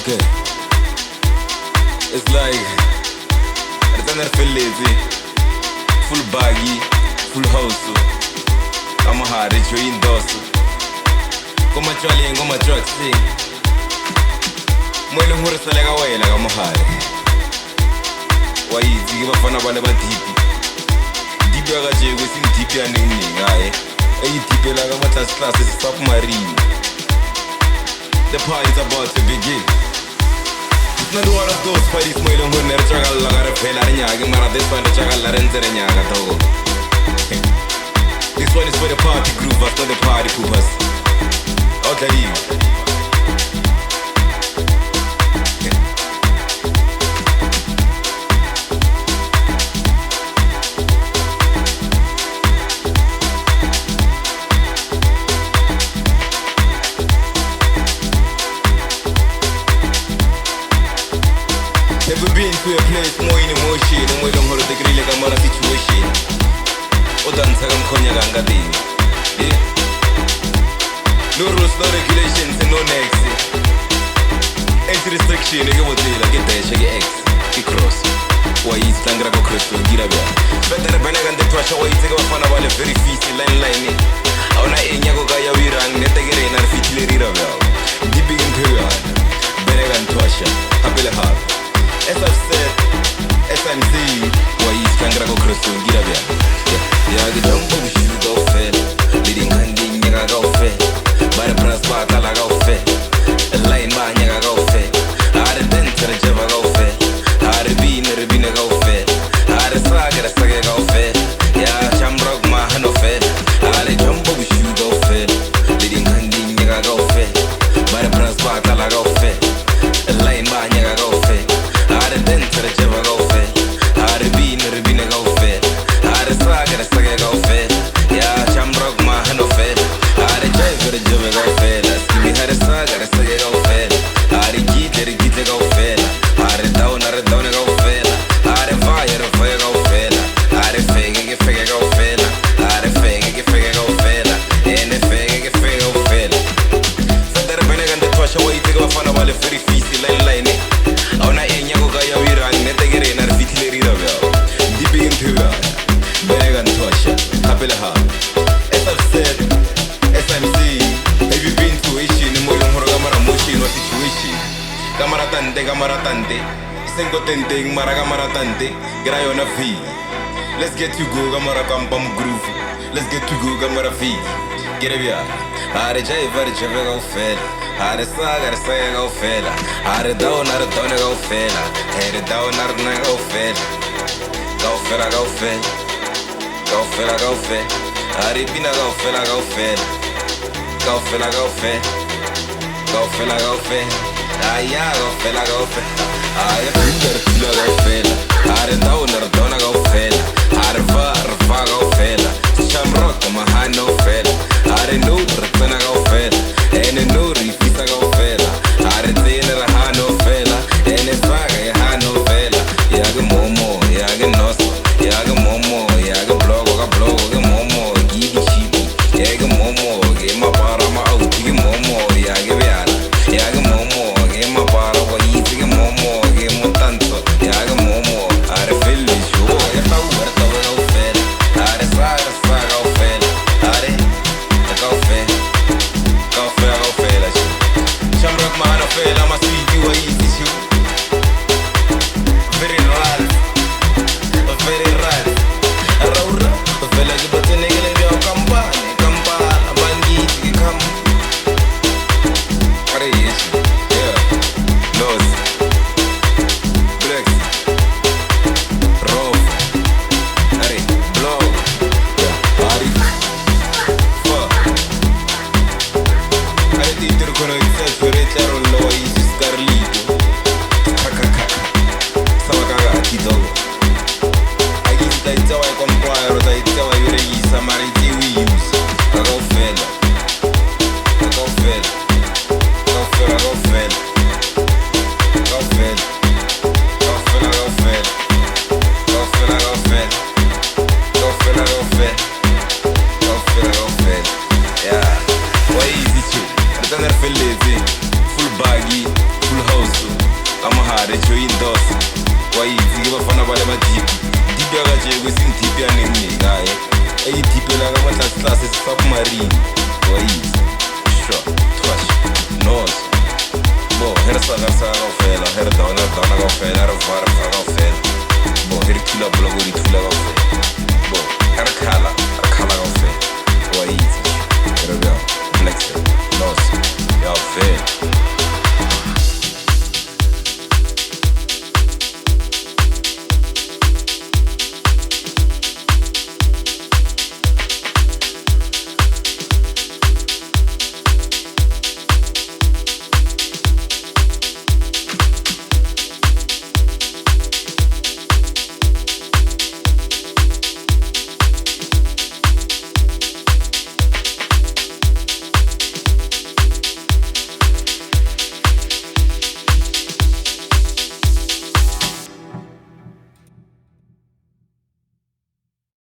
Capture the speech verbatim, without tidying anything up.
Okay. It's like it's an lazy, full baggy, full house. I'm a hard it's your indoors. Come on, Charlie, come on, truck sing. Mwele ngure salega wela kama hard. Why you give a bana deep? Deep yaga je we sing deep ya nini ngaye. Hey, deep la kama class class is submarine. The party's about to begin. Not one of those parties mwele ngure nere chagal lagare phela nyagi mara this one chagal la renzere nyaga togo. This one is for the party groovers, not the party poopers. Okay, you. Never been to a place more in emotion and we don't hold the grill like a mara situation. O danza con cogna ganga di. Yeah. No rules, no regulations and no next. X restriction, you would like get there, shake X. He cross. Why is Tangra go cross and get a bit? Better Benegan the trash away, take off on a very feisty line line. On a Yago Gaya Virang, net again, and fitly river. Deep in period. Benegan Twasha, Happy Heart. As I've said, S M C, why is Tangra go cross and get a bit? Yeah, the jumbo shoe go fair. Leading handing, you go fair. By the brass part, I go fair. A line man, you go fair. I had a dent to the java go fair. I had a bean, a bean go fair. I had a saga, a saga go fair. Yeah, Chamrock, my hand of fair. I had a jumbo shoe go fair. Leading handing, you go fair. By the brass part, I go fair. A line man, you go fair. I had a dent to the java go fair. I had a bean, a bean go fair. I had a saga, a saga go fair. Yeah, Chamrock, my hand of fair. I had a drive with a java go fair. We had a saga, a saga go fair. I had a git, a git go fair. I had a down, a down go fair. I had a fire, a fire go fair. I had a fake, a fake go fair. I had a fake, a fake go fair. And a fake, a fake go fair. Feather Benegan the Twasha way to go for a very feisty line line. On a Yago Gaya Virang, net again, and fitly river. Deep in period. Benegan Twasha, Happy Heart. As I've said, S M C, have you been to Ishi? No more Gamara Moshi, no situation. Gamaratante, Gamaratante, Sengo Tente, Maragamaratante, Grayona V. Let's get you go, Gamara Kampam Groove. Let's get you go, Gamara V. Get a beer. Had a jay, very java go fail. Had a saga, a saga go fail. Had a down, had a down go fail. Had a down, had a go fail. Go fail, go fail. Go fail, go fail. Had a pina go fail, go fail. Go fail, go fail. Go fail, go fail. Ah, yeah, go fail, go fail. Ah, yeah, finger, finger, go fail. Had a down, had a down go fail. Had a far, far go fail. Shamrock, my hand no fail. Had a new, return go fail. And a new, repeat go fail. Had a tailor, a hand no fail. And a saga, a hand no fail. Yaga momo, yaga nosso. Yaga momo, yaga blog, a blog, a momo, give it cheap. Yaga momo, give my para, my out, give momo, yaga viana. Yaga momo, give my para, what you think momo, give my tanto. Yaga momo, I feel it, you. I get power, I go fail. I saga, saga, fail. I submarine wa itse sure twash nose bo her saga saga ofela her dona dona ga ofela her var var ga ofela bo her kila blogo ri tula ga ofela bo her khala her khala ga ofela wa itse